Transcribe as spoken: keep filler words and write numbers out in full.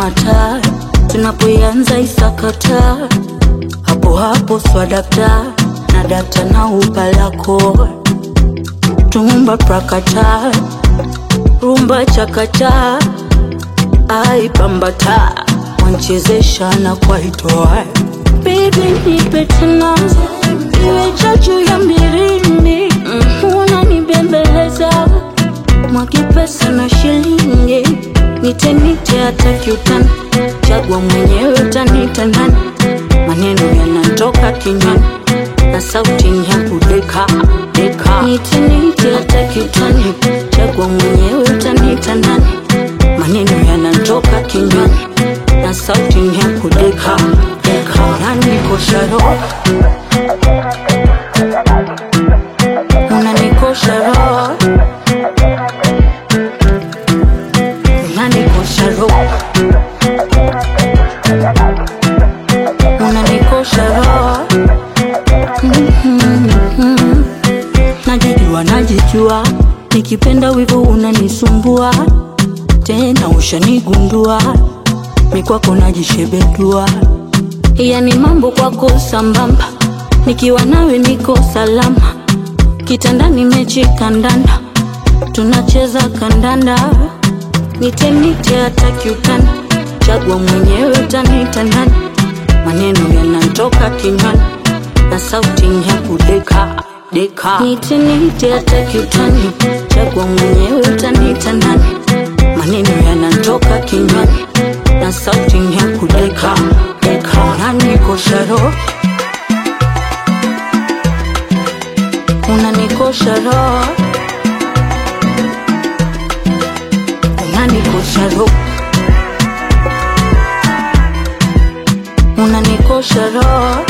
mata, tunapoianza isakata, hapo hapo swadakta, na data na upalako. Tumba prakata, rumba chakata, ai pambata, wanchezesha na kwa itoa. Baby nipe tena, iwe chachu ya mbirimi, unanibembeleza, mwaki pesa na shilingi, nite nite hata kiutani, chagua mwenyewe utanita nani, maneno yanatoka kinywani, na sauti ya kudeka deka. Nite nite hata kiutani, chagua mwenyewe utanita nani, maneno yanatoka kinywani, na sauti ya kudeka deka. Unanikosha roho, unanikosha roho, unanikosha roho, unanikosha roho. Mm-hmm. Najijua najijua, nikipenda wivu unanisumbua, tena ushanigundua, mikwako najishebedua. Yani mambo kwako sambamba, nikiwa nawe niko salama, kitandani mechi kandanda, tunacheza kandanda. Nite nite hata kiutani, chagua mwenyewe utanita nani, maneno yanatoka kinywani, na sauti ya kudeka deka. Nite nite hata kiutani, chagua mwenyewe utanita nani, maneno yanatoka kinywani, na sauti ya kudeka deka. Unanikosha roho, unanikosha roho, unanikosha roho, unanikosha roho.